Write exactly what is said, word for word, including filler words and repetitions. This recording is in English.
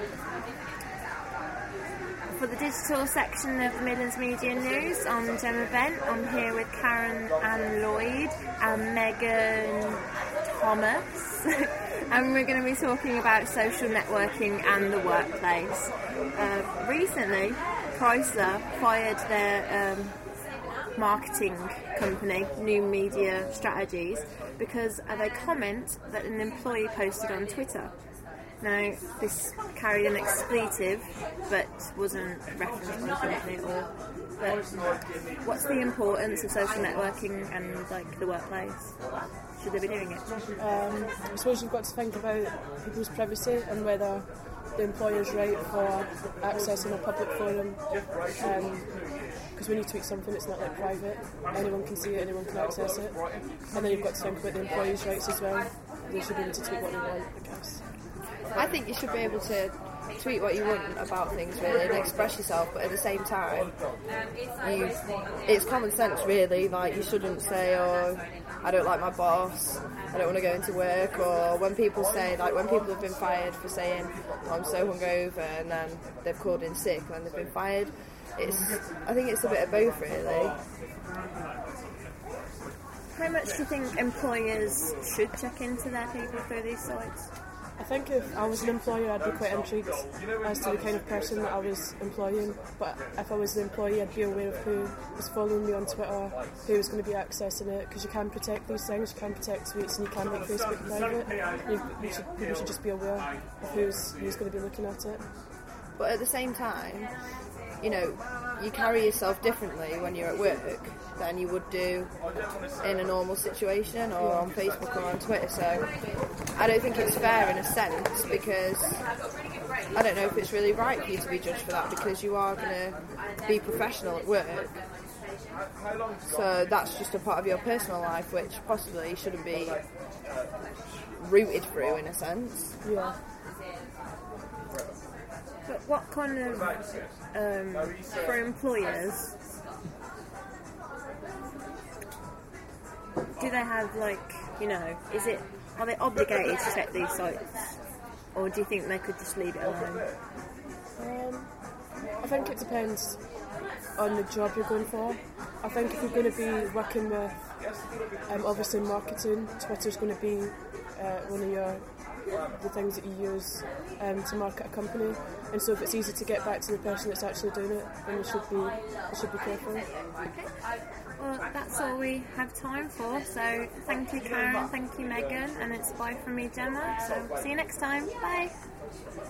For the digital section of the Midlands Media News, I'm Gemma Bent. I'm here with Karen Ann Lloyd and Megan Thomas. And we're going to be talking about social networking and the workplace. Uh, recently, Chrysler fired their um, marketing company, New Media Strategies, because of a comment that an employee posted on Twitter. Now, this carried an expletive, but wasn't referenced by the company at all. But what's the importance of social networking and like the workplace? Should they be doing it? Um, I suppose you've got to think about people's privacy and whether the employer's right for accessing a public forum. Because um, when you tweet something, it's not like private. Anyone can see it, anyone can access it. And then you've got to think about the employee's rights as well. They should be able to tweet what they want, I guess. I think you should be able to tweet what you want about things really and express yourself, but at the same time you, it's common sense really. Like, you shouldn't say, oh, I don't like my boss, I don't want to go into work, or when people say, like when people have been fired for saying, oh, I'm so hungover, and then they've called in sick when they've been fired. It's, I think it's a bit of both really. How much do you think employers should check into their people through these sites? I think if I was an employer, I'd be quite intrigued as to the kind of person that I was employing. But if I was the employee, I'd be aware of who was following me on Twitter, who was going to be accessing it, because you can protect these things, you can protect tweets, and you can make Facebook private. You, you should, people should just be aware of who's, who's going to be looking at it. But at the same time, you know, you carry yourself differently when you're at work than you would do in a normal situation or on Facebook or on Twitter, so I don't think it's fair in a sense, because I don't know if it's really right for you to be judged for that, because you are going to be professional at work, so that's just a part of your personal life which possibly shouldn't be rooted through in a sense. Yeah. But what kind of, um, for employers, do they have, like, you know, is it, are they obligated to check these sites, or do you think they could just leave it alone? Um, I think it depends on the job you're going for. I think if you're going to be working with, um, obviously marketing, Twitter's going to be uh, one of your the things that you use um, to market a company, and so if it's easy to get back to the person that's actually doing it, then you should be you should be careful. Okay. Well, that's all we have time for, so thank you Karen, thank you Megan, and it's bye from me Gemma, so see you next time, bye.